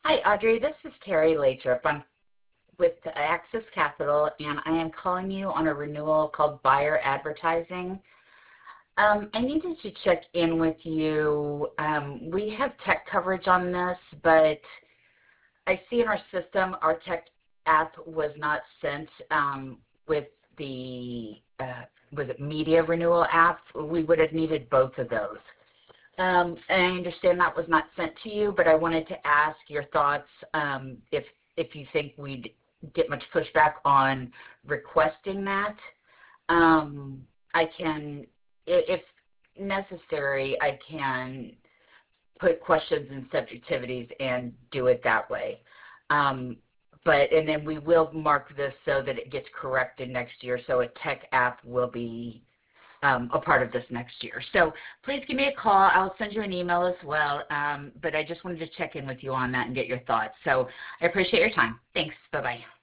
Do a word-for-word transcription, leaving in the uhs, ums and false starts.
Hi, Audrey. This is Terry Lathrop. I'm with Access Capital, and I am calling you on a renewal called Buyer Advertising. Um, I needed to check in with you. Um, we have tech coverage on this, but I see in our system our tech app was not sent um, with the, uh, was it media renewal app? We would have needed both of those. Um, and I understand that was not sent to you, but I wanted to ask your thoughts, um, if if you think we'd get much pushback on requesting that. Um, I can, i- if necessary, I can put questions and subjectivities and do it that way. Um, but, and then we will mark this so that it gets corrected next year. So a tech app will be um, a part of this next year. So please give me a call. I'll send you an email as well. Um, but I just wanted to check in with you on that and get your thoughts. So I appreciate your time. Thanks. Bye bye.